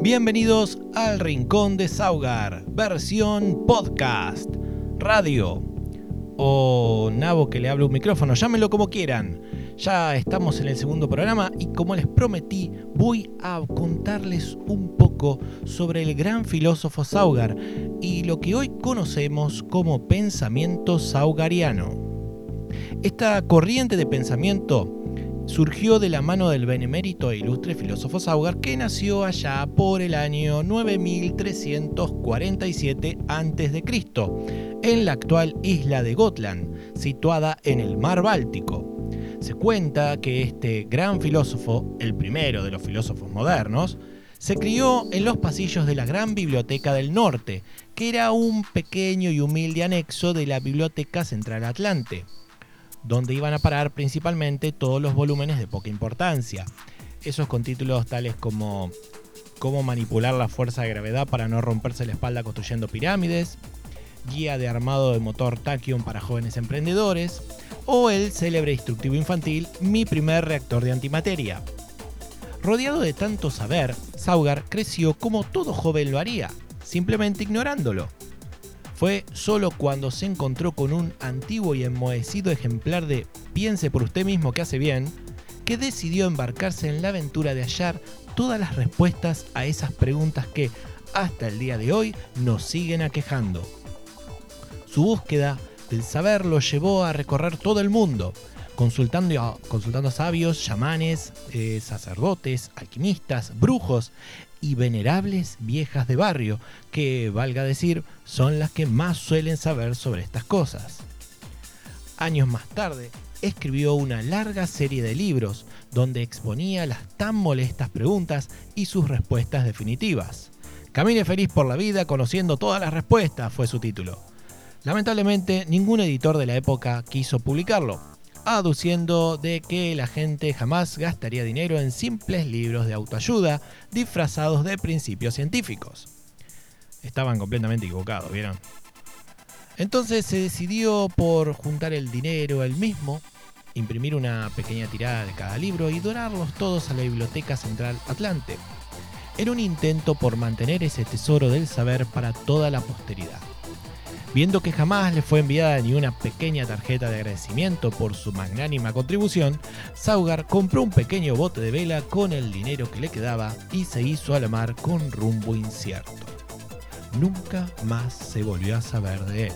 Bienvenidos al Rincón de Saugar, versión podcast, radio o nabo que le habla un micrófono, llámenlo como quieran. Ya estamos en el segundo programa y como les prometí, voy a contarles un poco sobre el gran filósofo Saugar y lo que hoy conocemos como pensamiento saugariano. Esta corriente de pensamiento surgió de la mano del benemérito e ilustre filósofo Saugar, que nació allá por el año 9347 a.C., en la actual isla de Gotland, situada en el mar Báltico. Se cuenta que este gran filósofo, el primero de los filósofos modernos, se crió en los pasillos de la Gran Biblioteca del Norte, que era un pequeño y humilde anexo de la Biblioteca Central Atlante, donde iban a parar principalmente todos los volúmenes de poca importancia. Esos con títulos tales como Cómo manipular la fuerza de gravedad para no romperse la espalda construyendo pirámides, Guía de armado de motor Tachyon para jóvenes emprendedores, o el célebre instructivo infantil Mi primer reactor de antimateria. Rodeado de tanto saber, Saugar creció como todo joven lo haría, simplemente ignorándolo. Fue solo cuando se encontró con un antiguo y enmohecido ejemplar de Piense por usted mismo que hace bien, que decidió embarcarse en la aventura de hallar todas las respuestas a esas preguntas que, hasta el día de hoy, nos siguen aquejando. Su búsqueda del saber lo llevó a recorrer todo el mundo, consultando a sabios, chamanes, sacerdotes, alquimistas, brujos y venerables viejas de barrio, que, valga decir, son las que más suelen saber sobre estas cosas. Años más tarde, escribió una larga serie de libros donde exponía las tan molestas preguntas y sus respuestas definitivas. Camine feliz por la vida conociendo todas las respuestas fue su título. Lamentablemente, ningún editor de la época quiso publicarlo, aduciendo de que la gente jamás gastaría dinero en simples libros de autoayuda disfrazados de principios científicos. Estaban completamente equivocados, ¿vieron? Entonces se decidió por juntar el dinero él mismo, imprimir una pequeña tirada de cada libro y donarlos todos a la Biblioteca Central Atlante, en un intento por mantener ese tesoro del saber para toda la posteridad. Viendo que jamás le fue enviada ni una pequeña tarjeta de agradecimiento por su magnánima contribución, Saugar compró un pequeño bote de vela con el dinero que le quedaba y se hizo a la mar con rumbo incierto. Nunca más se volvió a saber de él.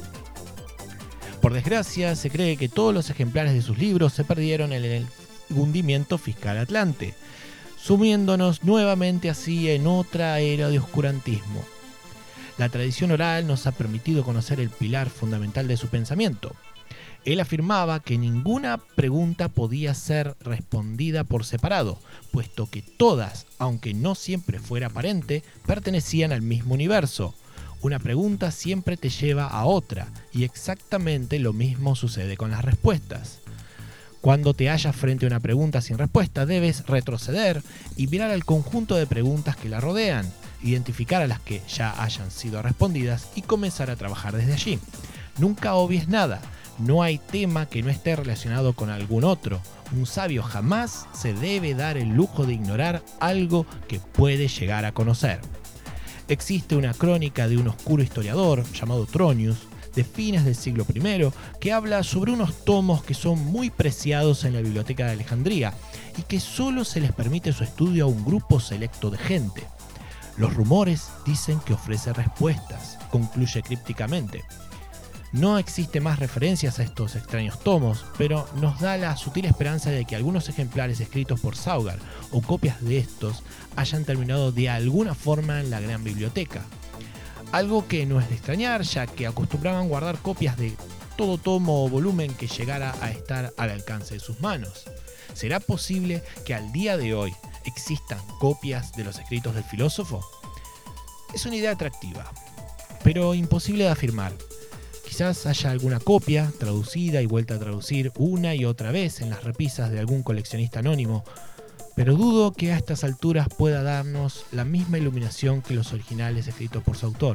Por desgracia, se cree que todos los ejemplares de sus libros se perdieron en el hundimiento fiscal Atlante, sumiéndonos nuevamente así en otra era de oscurantismo. La tradición oral nos ha permitido conocer el pilar fundamental de su pensamiento. Él afirmaba que ninguna pregunta podía ser respondida por separado, puesto que todas, aunque no siempre fuera aparente, pertenecían al mismo universo. Una pregunta siempre te lleva a otra, y exactamente lo mismo sucede con las respuestas. Cuando te hallas frente a una pregunta sin respuesta, debes retroceder y mirar al conjunto de preguntas que la rodean, identificar a las que ya hayan sido respondidas y comenzar a trabajar desde allí. Nunca obvies nada, no hay tema que no esté relacionado con algún otro. Un sabio jamás se debe dar el lujo de ignorar algo que puede llegar a conocer. Existe una crónica de un oscuro historiador llamado Tronius, de fines del siglo I, que habla sobre unos tomos que son muy preciados en la Biblioteca de Alejandría y que solo se les permite su estudio a un grupo selecto de gente. Los rumores dicen que ofrece respuestas, concluye crípticamente. No existe más referencias a estos extraños tomos, pero nos da la sutil esperanza de que algunos ejemplares escritos por Saugar o copias de estos hayan terminado de alguna forma en la gran biblioteca. Algo que no es de extrañar, ya que acostumbraban guardar copias de todo tomo o volumen que llegara a estar al alcance de sus manos. ¿Será posible que al día de hoy existan copias de los escritos del filósofo? Es una idea atractiva, pero imposible de afirmar. Quizás haya alguna copia, traducida y vuelta a traducir una y otra vez en las repisas de algún coleccionista anónimo, pero dudo que a estas alturas pueda darnos la misma iluminación que los originales escritos por su autor.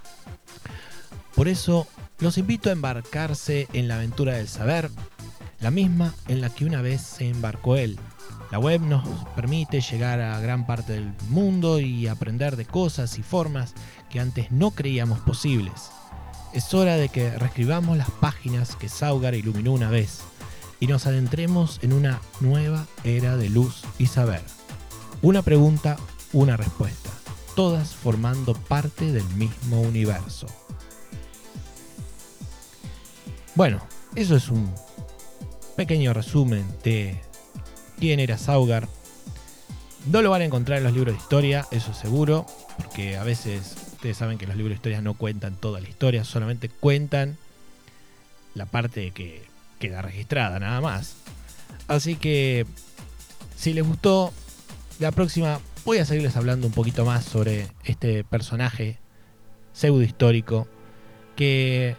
Por eso, los invito a embarcarse en la aventura del saber, la misma en la que una vez se embarcó él, La web nos permite llegar a gran parte del mundo y aprender de cosas y formas que antes no creíamos posibles. Es hora de que reescribamos las páginas que Saugar iluminó una vez y nos adentremos en una nueva era de luz y saber. Una pregunta, una respuesta, todas formando parte del mismo universo. Bueno, eso es un pequeño resumen de quién era Saugar. No lo van a encontrar en los libros de historia, eso seguro, porque a veces ustedes saben que los libros de historia no cuentan toda la historia, solamente cuentan la parte que queda registrada, nada más. Así que, si les gustó, la próxima voy a seguirles hablando un poquito más sobre este personaje pseudo histórico que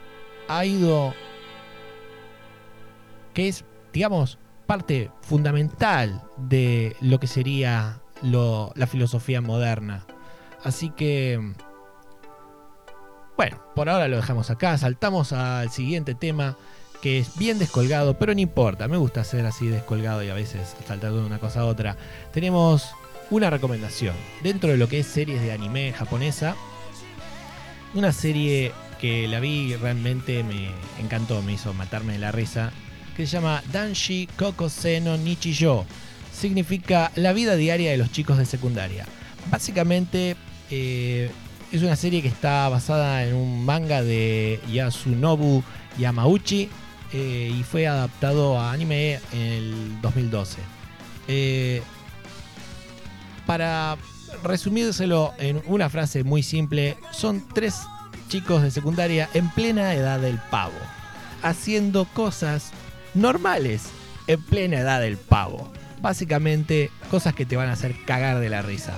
es, digamos, parte fundamental de lo que sería la filosofía moderna. Así que, bueno, por ahora lo dejamos acá. Saltamos al siguiente tema, que es bien descolgado, pero no importa. Me gusta ser así descolgado y a veces saltar de una cosa a otra. Tenemos una recomendación dentro de lo que es series de anime japonesa. Una serie que la vi y realmente me encantó, me hizo matarme de la risa, que se llama Danshi Kokose no Nichijou. Significa la vida diaria de los chicos de secundaria. Básicamente es una serie que está basada en un manga de Yasunobu Yamauchi y fue adaptado a anime en el 2012. Para resumírselo en una frase muy simple, son 3 chicos de secundaria en plena edad del pavo, haciendo cosas normales en plena edad del pavo. Básicamente, cosas que te van a hacer cagar de la risa.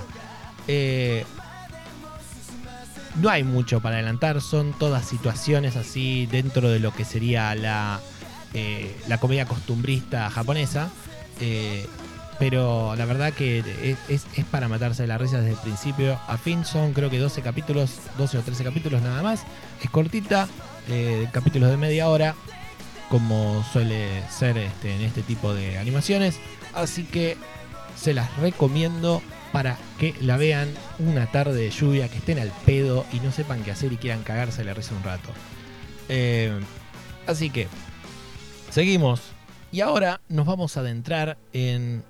No hay mucho para adelantar, son todas situaciones así dentro de lo que sería la comedia costumbrista japonesa. Pero la verdad que es para matarse de la risa desde el principio a fin. Son creo que 12 o 13 capítulos nada más. Es cortita, capítulos de media hora, como suele ser en este tipo de animaciones. Así que se las recomiendo para que la vean una tarde de lluvia, que estén al pedo y no sepan qué hacer y quieran cagarse de la risa un rato. Así que seguimos. Y ahora nos vamos a adentrar en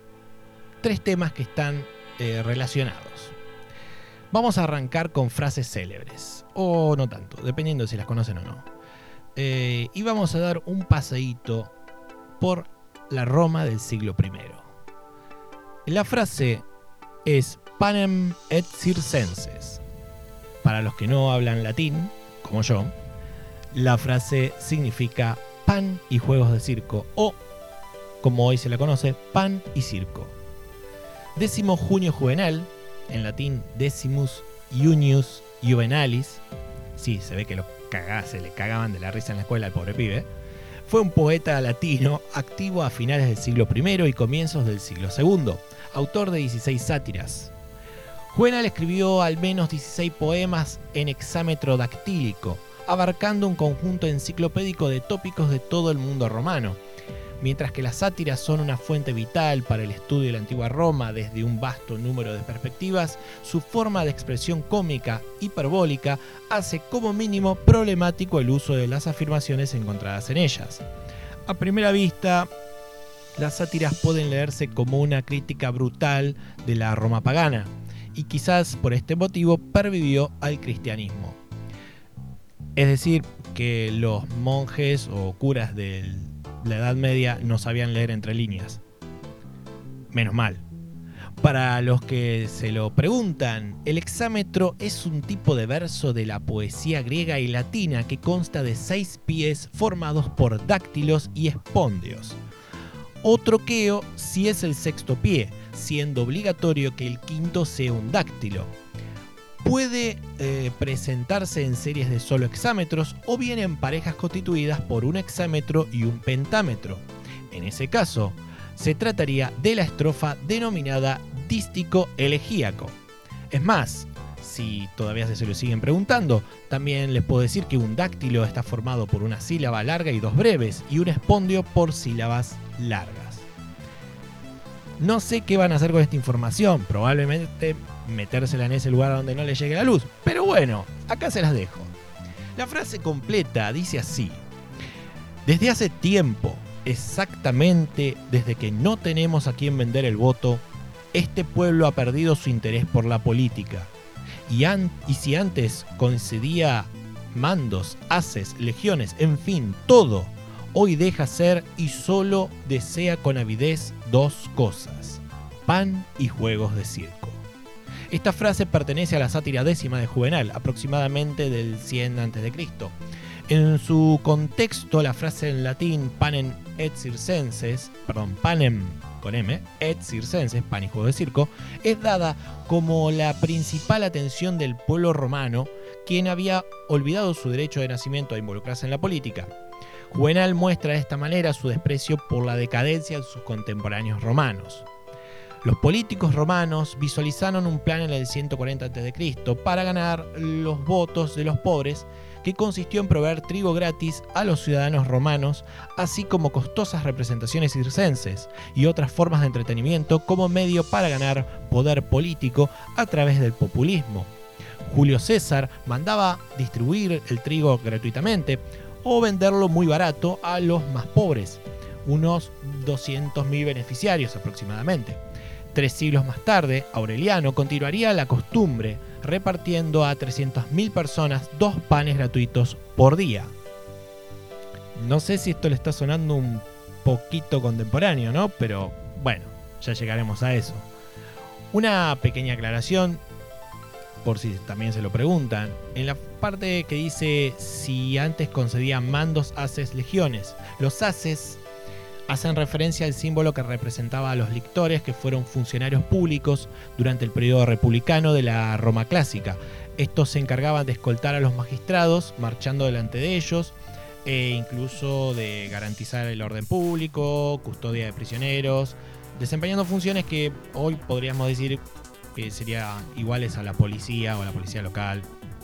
3 temas que están relacionados. Vamos a arrancar con frases célebres, o no tanto, dependiendo de si las conocen o no. Y vamos a dar un paseíto por la Roma del siglo I. La frase es panem et circenses. Para los que no hablan latín, como yo, la frase significa pan y juegos de circo, o, como hoy se la conoce, pan y circo. 10 junio juvenal, en latín Decimus Junius Juvenalis, sí, se ve que se le cagaban de la risa en la escuela al pobre pibe, fue un poeta latino activo a finales del siglo I y comienzos del siglo II, autor de 16 sátiras. Juvenal escribió al menos 16 poemas en hexámetro dactílico, abarcando un conjunto enciclopédico de tópicos de todo el mundo romano. Mientras que las sátiras son una fuente vital para el estudio de la antigua Roma desde un vasto número de perspectivas, su forma de expresión cómica hiperbólica hace como mínimo problemático el uso de las afirmaciones encontradas en ellas. A primera vista, las sátiras pueden leerse como una crítica brutal de la Roma pagana, y quizás por este motivo pervivió al cristianismo. Es decir, que los monjes o curas de la Edad Media no sabían leer entre líneas. Menos mal. Para los que se lo preguntan, el hexámetro es un tipo de verso de la poesía griega y latina que consta de 6 pies formados por dáctilos y espóndeos. O troqueo si es el 6º pie, siendo obligatorio que el 5º sea un dáctilo. Puede presentarse en series de solo hexámetros o bien en parejas constituidas por un hexámetro y un pentámetro. En ese caso, se trataría de la estrofa denominada dístico elegíaco. Es más, si todavía se lo siguen preguntando, también les puedo decir que un dáctilo está formado por una sílaba larga y 2 breves, y un espóndeo por sílabas largas. No sé qué van a hacer con esta información, probablemente metérsela en ese lugar donde no le llegue la luz, pero bueno, acá se las dejo. La frase completa dice así: desde hace tiempo, exactamente desde que no tenemos a quien vender el voto, este pueblo ha perdido su interés por la política. Y si antes concedía mandos, haces, legiones, en fin, todo, hoy deja ser y solo desea con avidez dos cosas: pan y juegos de circo. Esta frase pertenece a la sátira décima de Juvenal, aproximadamente del 100 a.C. En su contexto, la frase en latín panem et circenses, panem con M, et circenses, pan y juego de circo, es dada como la principal atención del pueblo romano, quien había olvidado su derecho de nacimiento a involucrarse en la política. Juvenal muestra de esta manera su desprecio por la decadencia de sus contemporáneos romanos. Los políticos romanos visualizaron un plan en el 140 a.C. para ganar los votos de los pobres, que consistió en proveer trigo gratis a los ciudadanos romanos, así como costosas representaciones circenses y otras formas de entretenimiento como medio para ganar poder político a través del populismo. Julio César mandaba distribuir el trigo gratuitamente o venderlo muy barato a los más pobres, unos 200.000 beneficiarios aproximadamente. 3 siglos más tarde, Aureliano continuaría la costumbre, repartiendo a 300.000 personas 2 panes gratuitos por día. No sé si esto le está sonando un poquito contemporáneo, ¿no? Pero bueno, ya llegaremos a eso. Una pequeña aclaración, por si también se lo preguntan. En la parte que dice si antes concedían mandos, haces, legiones. Los haces hacen referencia al símbolo que representaba a los lictores, que fueron funcionarios públicos durante el periodo republicano de la Roma clásica. Estos se encargaban de escoltar a los magistrados, marchando delante de ellos, e incluso de garantizar el orden público, custodia de prisioneros, desempeñando funciones que hoy podríamos decir que serían iguales a la policía o a la policía local.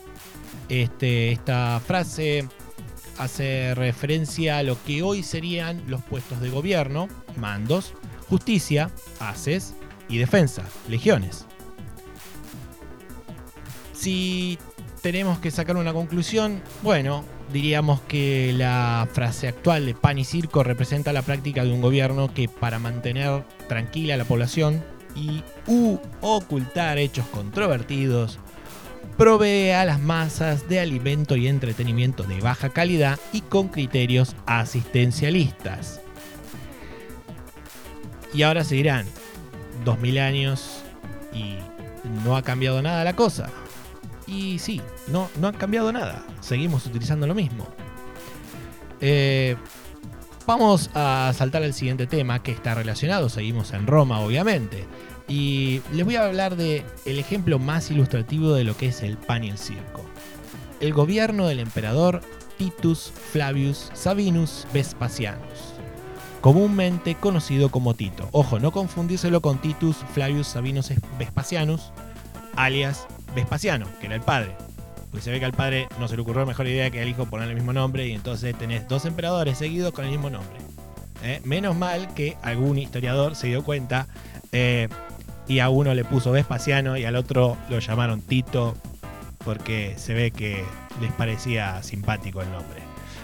Esta frase hace referencia a lo que hoy serían los puestos de gobierno, mandos, justicia, haces y defensa, legiones. Si tenemos que sacar una conclusión, bueno, diríamos que la frase actual de pan y circo representa la práctica de un gobierno que, para mantener tranquila a la población y ocultar hechos controvertidos, provee a las masas de alimento y entretenimiento de baja calidad y con criterios asistencialistas. Y ahora se dirán, 2000 años y no ha cambiado nada la cosa. Y sí, no ha cambiado nada, seguimos utilizando lo mismo. Vamos a saltar al siguiente tema, que está relacionado, seguimos en Roma obviamente. Y les voy a hablar del ejemplo más ilustrativo de lo que es el pan y el circo. El gobierno del emperador Titus Flavius Sabinus Vespasianus, comúnmente conocido como Tito. Ojo, no confundírselo con Titus Flavius Sabinus Vespasianus, alias Vespasiano, que era el padre. Porque se ve que al padre no se le ocurrió mejor idea que al hijo ponerle el mismo nombre, y entonces tenés 2 emperadores seguidos con el mismo nombre. Menos mal que algún historiador se dio cuenta y a uno le puso Vespasiano y al otro lo llamaron Tito, porque se ve que les parecía simpático el nombre.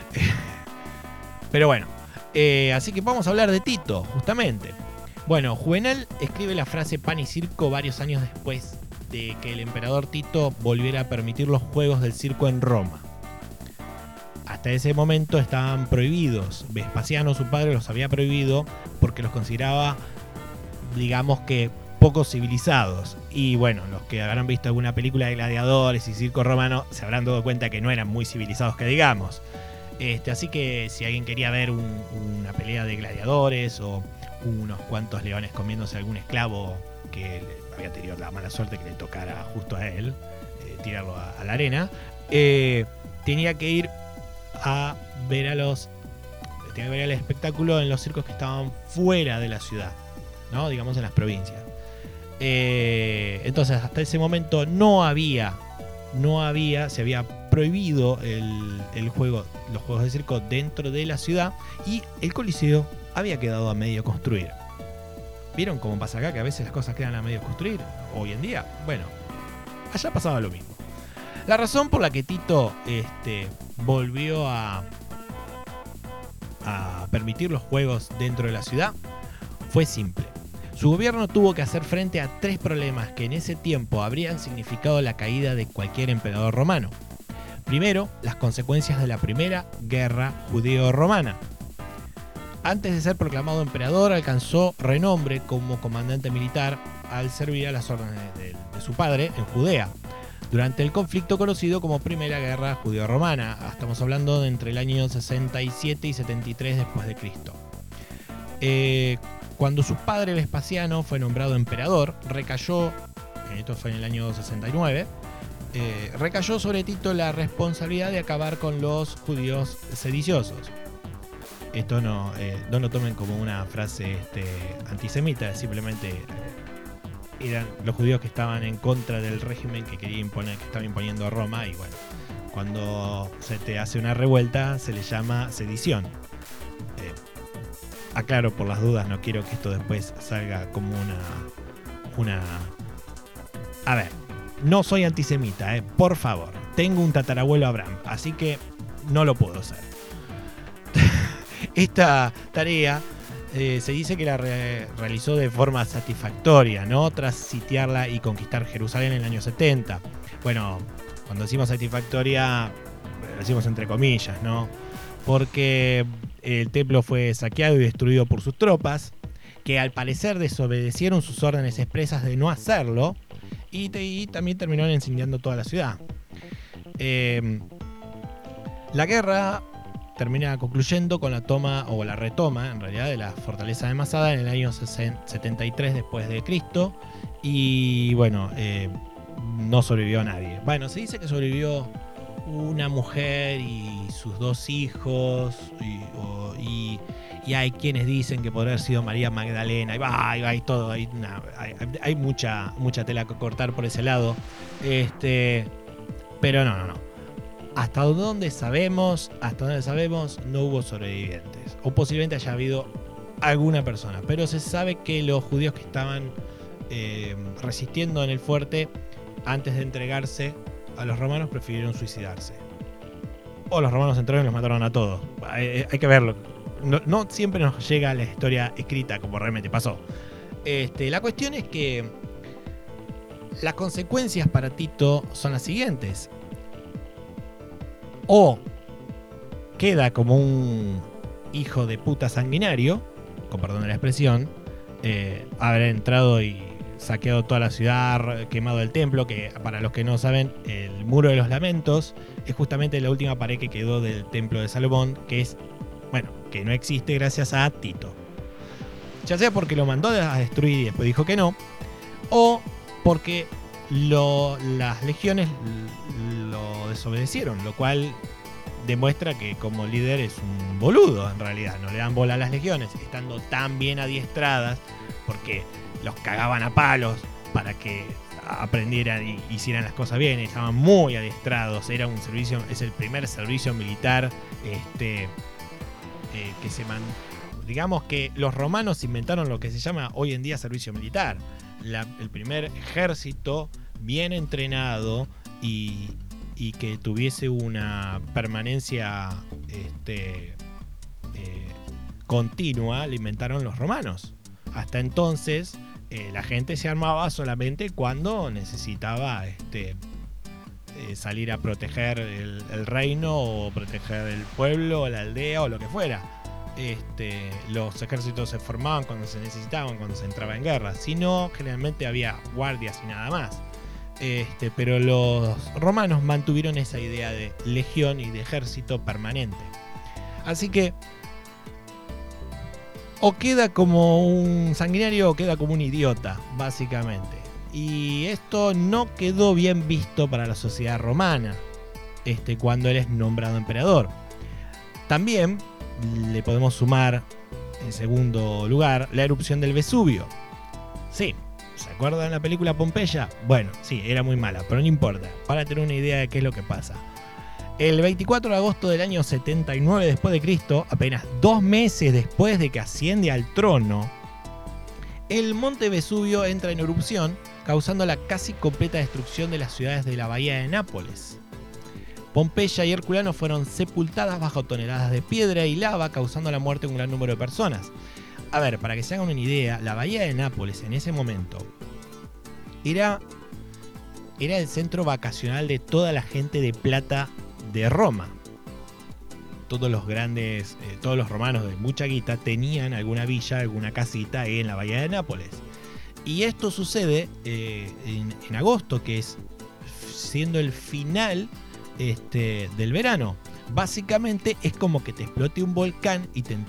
Pero bueno, así que vamos a hablar de Tito, justamente. Bueno, Juvenal escribe la frase pan y circo varios años después de que el emperador Tito volviera a permitir los juegos del circo en Roma. Hasta ese momento estaban prohibidos. Vespasiano, su padre, los había prohibido porque los consideraba, digamos que, poco civilizados. Y bueno, los que habrán visto alguna película de gladiadores y circo romano se habrán dado cuenta que no eran muy civilizados, que digamos. Así que si alguien quería ver una pelea de gladiadores o unos cuantos leones comiéndose algún esclavo que había tenido la mala suerte que le tocara justo a él, tirarlo a la arena, tenía que ir a ver el espectáculo en los circos que estaban fuera de la ciudad, ¿no? Digamos en las provincias. Entonces hasta ese momento se había prohibido los juegos de circo dentro de la ciudad, y el Coliseo había quedado a medio construir. ¿Vieron cómo pasa acá? Que a veces las cosas quedan a medio construir. Hoy en día, bueno, allá pasaba lo mismo. La razón por la que Tito volvió a permitir los juegos dentro de la ciudad fue simple. Su gobierno tuvo que hacer frente a 3 problemas que en ese tiempo habrían significado la caída de cualquier emperador romano. Primero, las consecuencias de la primera guerra judeo-romana. Antes de ser proclamado emperador, alcanzó renombre como comandante militar al servir a las órdenes de su padre en Judea, durante el conflicto conocido como Primera Guerra Judeo-Romana. Estamos hablando de entre el año 67 y 73 después de Cristo. Cuando su padre Vespasiano fue nombrado emperador, esto fue en el año 69, recayó sobre Tito la responsabilidad de acabar con los judíos sediciosos. Esto no lo tomen como una frase antisemita, simplemente eran los judíos que estaban en contra del régimen que estaba imponiendo Roma, y bueno, cuando se te hace una revuelta se le llama sedición. Aclaro por las dudas, no quiero que esto después salga como una... A ver, no soy antisemita, por favor. Tengo un tatarabuelo Abraham, así que no lo puedo hacer. Esta tarea se dice que la realizó de forma satisfactoria, ¿no? Tras sitiarla y conquistar Jerusalén en el año 70. Bueno, cuando decimos satisfactoria, lo decimos entre comillas, ¿no? Porque el templo fue saqueado y destruido por sus tropas, que al parecer desobedecieron sus órdenes expresas de no hacerlo, y también terminaron incendiando toda la ciudad. La guerra termina concluyendo con la toma, o la retoma en realidad, de la fortaleza de Masada en el año 73 después de Cristo, y bueno, no sobrevivió nadie. Bueno, se dice que sobrevivió una mujer y sus 2 hijos, y hay quienes dicen que podría haber sido María Magdalena, hay todo, hay mucha tela que cortar por ese lado, pero no. Hasta donde sabemos, no hubo sobrevivientes, o posiblemente haya habido alguna persona, pero se sabe que los judíos que estaban resistiendo en el fuerte, antes de entregarse a los romanos, prefirieron suicidarse. O los romanos entraron y los mataron a todos. Hay que verlo. No siempre nos llega la historia escrita como realmente pasó. La cuestión es que las consecuencias para Tito son las siguientes. O queda como un hijo de puta sanguinario, con perdón de la expresión, haber entrado y saqueado toda la ciudad, quemado el templo, que para los que no saben, el Muro de los Lamentos es justamente la última pared que quedó del templo de Salomón, que no existe gracias a Tito. Ya sea porque lo mandó a destruir y después dijo que no, o porque las legiones lo desobedecieron, lo cual demuestra que como líder es un boludo en realidad. No le dan bola a las legiones, estando tan bien adiestradas, porque los cagaban a palos para que aprendieran y hicieran las cosas bien. Estaban muy adiestrados. Era un servicio, es el primer servicio militar que digamos que los romanos inventaron lo que se llama hoy en día servicio militar. El primer ejército bien entrenado y que tuviese una permanencia continua, le inventaron los romanos. Hasta entonces la gente se armaba solamente cuando necesitaba salir a proteger el reino, o proteger el pueblo, o la aldea, o lo que fuera. Los ejércitos se formaban cuando se necesitaban, cuando se entraba en guerra. Si no, generalmente había guardias y nada más. Pero los romanos mantuvieron esa idea de legión y de ejército permanente. Así que o queda como un sanguinario o queda como un idiota, básicamente. Y esto no quedó bien visto para la sociedad romana cuando él es nombrado emperador. También le podemos sumar, en segundo lugar, la erupción del Vesubio. Sí, ¿se acuerdan la película Pompeya? Bueno, sí, era muy mala, pero no importa, para tener una idea de qué es lo que pasa. El 24 de agosto del año 79 después de Cristo, apenas 2 meses después de que asciende al trono, el monte Vesubio entra en erupción, causando la casi completa destrucción de las ciudades de la bahía de Nápoles. Pompeya y Herculano fueron sepultadas bajo toneladas de piedra y lava, causando la muerte de un gran número de personas. A ver, para que se hagan una idea, la bahía de Nápoles en ese momento era el centro vacacional de toda la gente de plata de Roma. Todos los grandes, todos los romanos de mucha guita tenían alguna villa, alguna casita ahí en la bahía de Nápoles. Y esto sucede en agosto, que es siendo el final del verano. Básicamente es como que te explote un volcán y te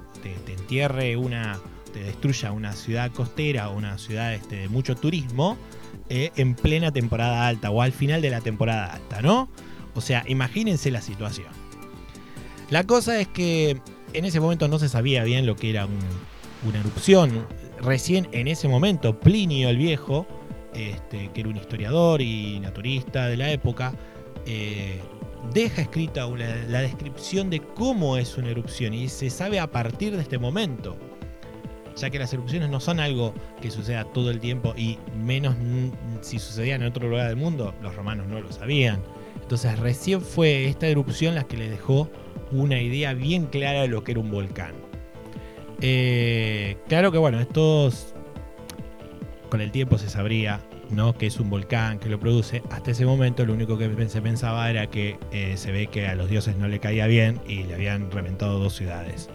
destruya una ciudad costera o una ciudad de mucho turismo en plena temporada alta o al final de la temporada alta, ¿no? O sea, imagínense la situación. La cosa es que en ese momento no se sabía bien lo que era una erupción. Recién en ese momento Plinio el Viejo, que era un historiador y naturista de la época, deja escrita la descripción de cómo es una erupción y se sabe a partir de este momento, ya que las erupciones no son algo que suceda todo el tiempo y menos si sucedían en otro lugar del mundo, los romanos no lo sabían. Entonces recién fue esta erupción la que les dejó una idea bien clara de lo que era un volcán. Claro que bueno, estos con el tiempo se sabría, ¿no?, que es un volcán que lo produce. Hasta ese momento lo único que se pensaba era que se ve que a los dioses no le caía bien y le habían reventado 2 ciudades.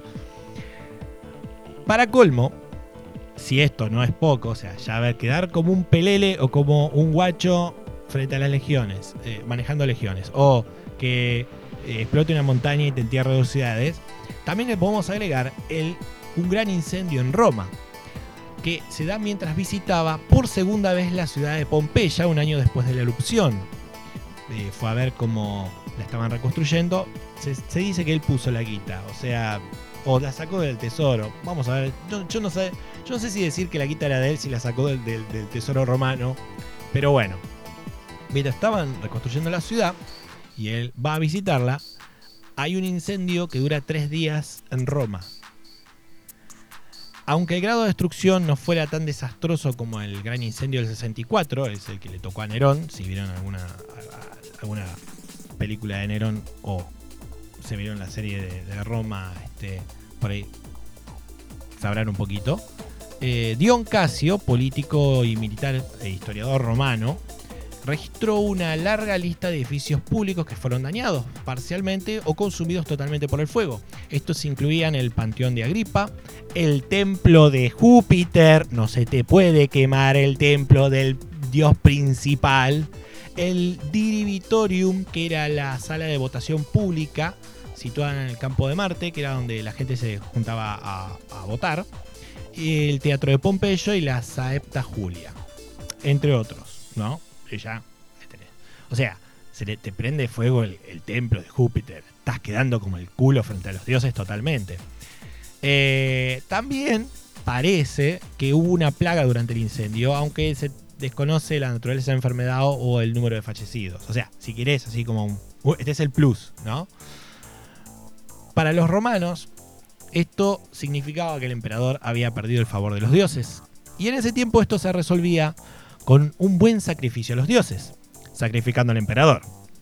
Para colmo, si esto no es poco, o sea, ya ver quedar como un pelele o como un guacho frente a las legiones, manejando legiones, o que explote una montaña y te entierre 2 ciudades, también le podemos agregar un gran incendio en Roma, que se da mientras visitaba por segunda vez la ciudad de Pompeya un año después de la erupción. Fue a ver cómo la estaban reconstruyendo. Se dice que él puso la guita, o sea, o la sacó del tesoro. Vamos a ver, yo no sé si decir que la guita era de él, si la sacó del tesoro romano, pero bueno, mientras estaban reconstruyendo la ciudad y él va a visitarla, hay un incendio que dura 3 días en Roma. Aunque el grado de destrucción no fuera tan desastroso como el gran incendio del 64, es el que le tocó a Nerón, si vieron alguna película de Nerón o se vieron la serie de Roma, por ahí sabrán un poquito. Dion Casio, político y militar e historiador romano, registró una larga lista de edificios públicos que fueron dañados parcialmente o consumidos totalmente por el fuego. Estos incluían el Panteón de Agripa, el Templo de Júpiter, no se te puede quemar el templo del dios principal, el Diribitorium, que era la sala de votación pública situada en el campo de Marte, que era donde la gente se juntaba a votar, el Teatro de Pompeyo y la Saepta Julia, entre otros, ¿no? Ya, o sea, te prende fuego el templo de Júpiter, estás quedando como el culo frente a los dioses totalmente. También parece que hubo una plaga durante el incendio, aunque se desconoce la naturaleza de la enfermedad o el número de fallecidos. O sea, si querés, así como este es el plus, ¿no? Para los romanos, esto significaba que el emperador había perdido el favor de los dioses. Y en ese tiempo esto se resolvía con un buen sacrificio a los dioses, sacrificando al emperador.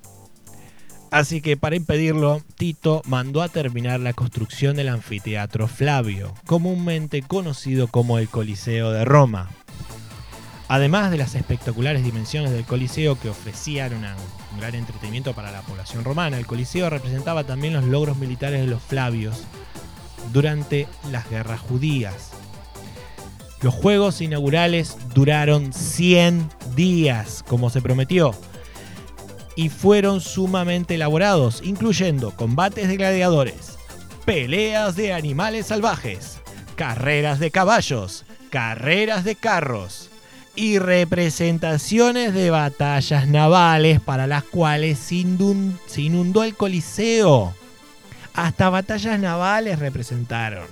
Así que para impedirlo, Tito mandó a terminar la construcción del anfiteatro Flavio, comúnmente conocido como el Coliseo de Roma. Además de las espectaculares dimensiones del Coliseo que ofrecían un gran entretenimiento para la población romana, el Coliseo representaba también los logros militares de los Flavios durante las guerras judías. Los juegos inaugurales duraron 100 días, como se prometió, y fueron sumamente elaborados, incluyendo combates de gladiadores, peleas de animales salvajes, carreras de caballos, carreras de carros y representaciones de batallas navales para las cuales se inundó el Coliseo. Hasta batallas navales representaron.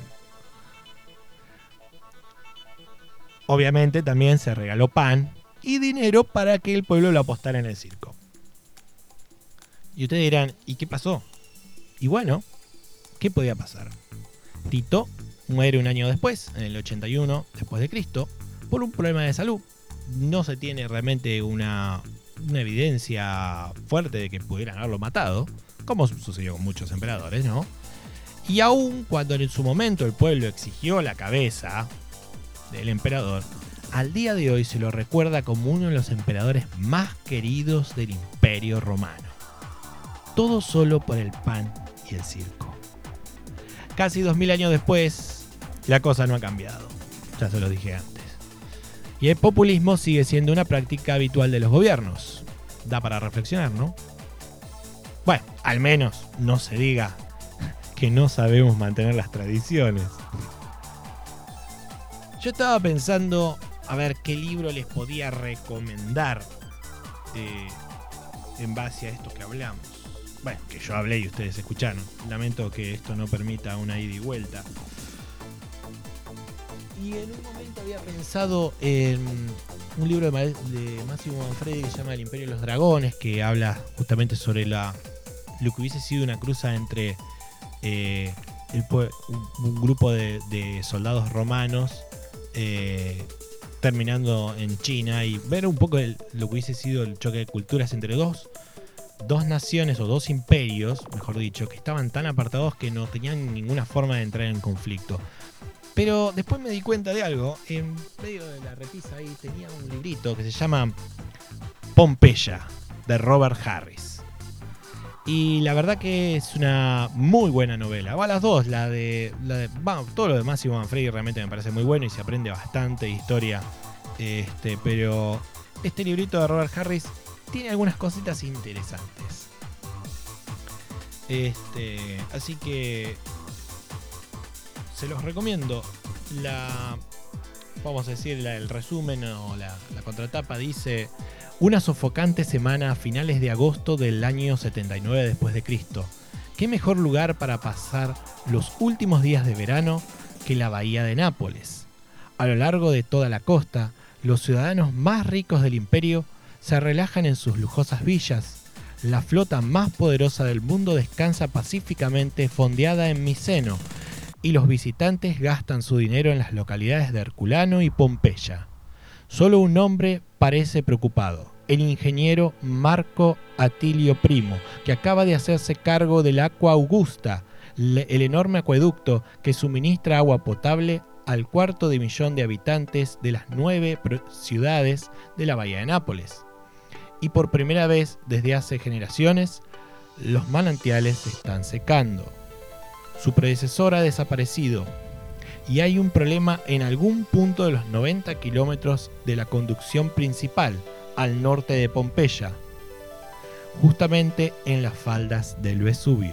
Obviamente también se regaló pan y dinero para que el pueblo lo apostara en el circo. Y ustedes dirán, ¿y qué pasó? Y bueno, ¿qué podía pasar? Tito muere un año después, en el 81 después de Cristo, por un problema de salud. No se tiene realmente una evidencia fuerte de que pudieran haberlo matado, como sucedió con muchos emperadores, ¿no? Y aun cuando en su momento el pueblo exigió la cabeza del emperador, al día de hoy se lo recuerda como uno de los emperadores más queridos del Imperio Romano. Todo solo por el pan y el circo. Casi 2000 años después, la cosa no ha cambiado. Ya se lo dije antes. Y el populismo sigue siendo una práctica habitual de los gobiernos. Da para reflexionar, ¿no? Bueno, al menos no se diga que no sabemos mantener las tradiciones. Yo estaba pensando a ver qué libro les podía recomendar en base a esto que hablamos. Bueno, que yo hablé y ustedes escucharon. Lamento que esto no permita una ida y vuelta. Y en un momento había pensado en un libro de Massimo Manfredi que se llama El Imperio de los Dragones, que habla justamente sobre lo que hubiese sido una cruza entre un grupo de soldados romanos terminando en China, y ver un poco lo que hubiese sido el choque de culturas entre dos naciones o dos imperios, mejor dicho, que estaban tan apartados que no tenían ninguna forma de entrar en conflicto. Pero después me di cuenta de algo. En medio de la repisa ahí tenía un librito que se llama Pompeya, de Robert Harris. Y la verdad que es una muy buena novela. Va, las dos, todo lo de Massimo Manfredi realmente me parece muy bueno y se aprende bastante de historia. Pero este librito de Robert Harris tiene algunas cositas interesantes. Así que se los recomiendo. Vamos a decir, el resumen o la contratapa dice: una sofocante semana a finales de agosto del año 79 después de Cristo. ¿Qué mejor lugar para pasar los últimos días de verano que la bahía de Nápoles? A lo largo de toda la costa, los ciudadanos más ricos del imperio se relajan en sus lujosas villas. La flota más poderosa del mundo descansa pacíficamente fondeada en Miceno, y los visitantes gastan su dinero en las localidades de Herculano y Pompeya. Solo un hombre parece preocupado: el ingeniero Marco Atilio Primo, que acaba de hacerse cargo del Aqua Augusta, el enorme acueducto que suministra agua potable al 250.000 de habitantes de las 9 ciudades de la bahía de Nápoles. Y por primera vez desde hace generaciones, los manantiales se están secando. Su predecesor ha desaparecido y hay un problema en algún punto de los 90 kilómetros de la conducción principal al norte de Pompeya, justamente en las faldas del Vesubio.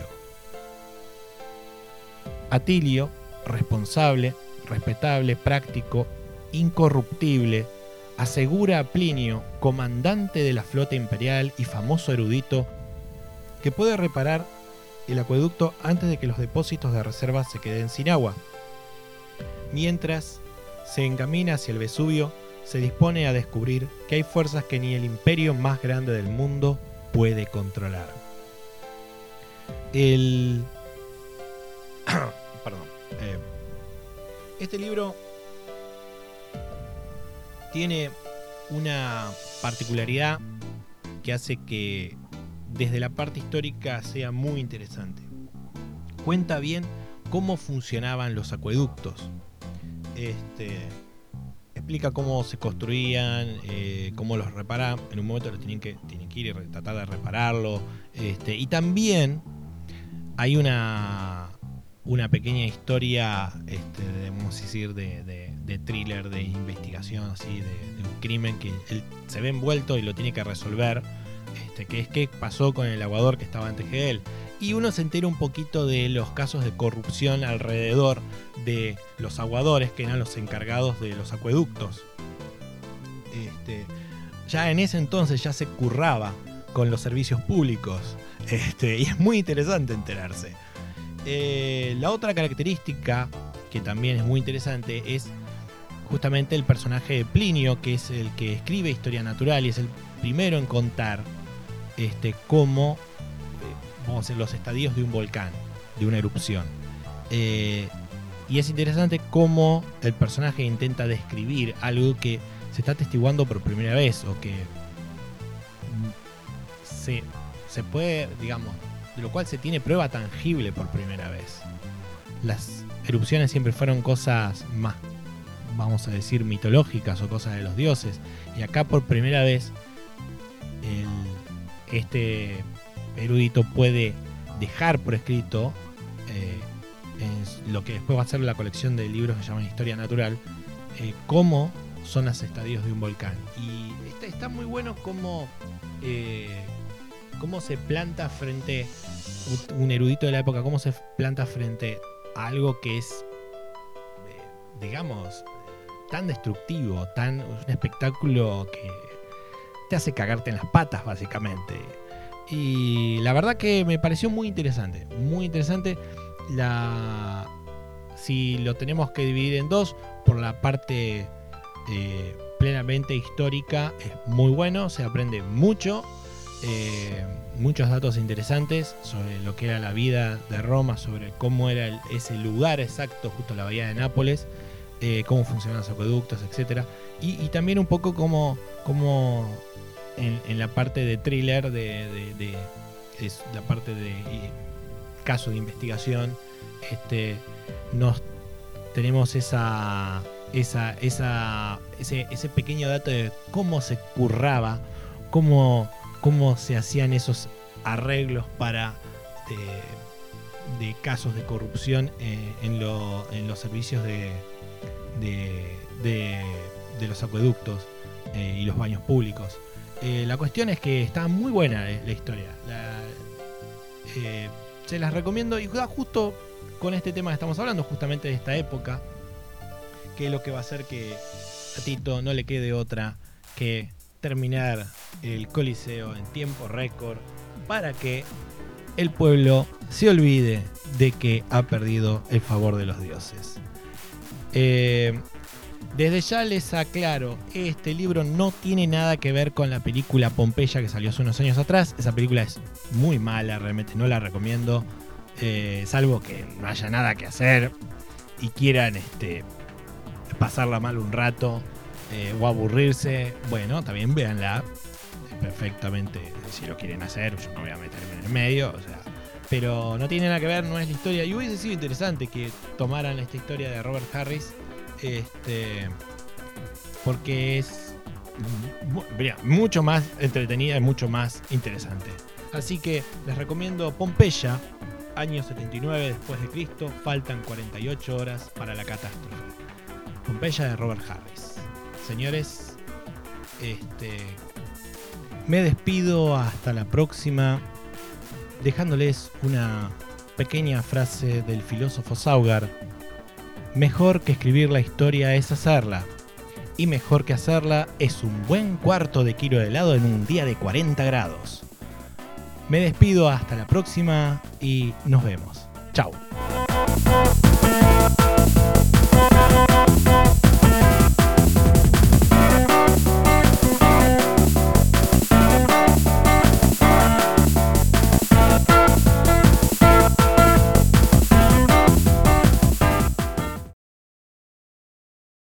Atilio, responsable, respetable, práctico, incorruptible, asegura a Plinio, comandante de la flota imperial y famoso erudito, que puede reparar el acueducto antes de que los depósitos de reservas se queden sin agua. Mientras se encamina hacia el Vesubio, se dispone a descubrir que hay fuerzas que ni el imperio más grande del mundo puede controlar. Este libro tiene una particularidad que hace que desde la parte histórica sea muy interesante. Cuenta bien cómo funcionaban los acueductos. Explica cómo se construían, cómo los reparan. En un momento tienen que ir y tratar de repararlo. Y también hay una pequeña historia, vamos a decir, de thriller, de investigación, así, de un crimen que él se ve envuelto y lo tiene que resolver. Que es qué pasó con el aguador que estaba antes que él. Y uno se entera un poquito de los casos de corrupción alrededor de los aguadores, que eran los encargados de los acueductos. Ya en ese entonces ya se curraba con los servicios públicos. Y es muy interesante enterarse. La otra característica que también es muy interesante es justamente el personaje de Plinio, que es el que escribe historia natural y es el primero en contar cómo vamos a decir, los estadios de un volcán, de una erupción. Y es interesante cómo el personaje intenta describir algo que se está atestiguando por primera vez, o que se puede, digamos, de lo cual se tiene prueba tangible por primera vez. Las erupciones siempre fueron cosas más, vamos a decir, mitológicas o cosas de los dioses. Y acá por primera vez este erudito puede dejar por escrito en lo que después va a ser la colección de libros que se llaman Historia Natural, cómo son los estadios de un volcán. Y está muy bueno cómo se planta frente un erudito de la época, cómo se planta frente a algo que es, digamos, tan destructivo, un espectáculo que te hace cagarte en las patas, básicamente. Y la verdad que me pareció muy interesante, muy interesante. Si lo tenemos que dividir en dos, por la parte plenamente histórica es muy bueno, se aprende mucho, muchos datos interesantes sobre lo que era la vida de Roma, sobre cómo era ese lugar exacto, justo la bahía de Nápoles, cómo funcionaban los acueductos, etc. Y también un poco como en la parte de thriller, de la parte de caso de investigación, tenemos ese pequeño dato de cómo se curraba, cómo se hacían esos arreglos de casos de corrupción en los servicios de los acueductos y los baños públicos. La cuestión es que está muy buena la historia. Se las recomiendo, y justo con este tema que estamos hablando, justamente de esta época, que es lo que va a hacer que a Tito no le quede otra que terminar el Coliseo en tiempo récord para que el pueblo se olvide de que ha perdido el favor de los dioses. Desde ya les aclaro, este libro no tiene nada que ver con la película Pompeya que salió hace unos años atrás. Esa película es muy mala, realmente no la recomiendo, salvo que no haya nada que hacer y quieran pasarla mal un rato o aburrirse. Bueno, también véanla perfectamente si lo quieren hacer. Yo no voy a meterme en el medio, o sea, pero no tiene nada que ver, no es la historia. Y hubiese sido interesante que tomaran esta historia de Robert Harris, porque es mucho más entretenida y mucho más interesante. Así que les recomiendo Pompeya, año 79 después de Cristo, faltan 48 horas para la catástrofe. Pompeya de Robert Harris. Señores, me despido hasta la próxima, dejándoles una pequeña frase del filósofo Saugar: mejor que escribir la historia es hacerla, y mejor que hacerla es un buen cuarto de kilo de helado en un día de 40 grados. Me despido hasta la próxima y nos vemos. Chau.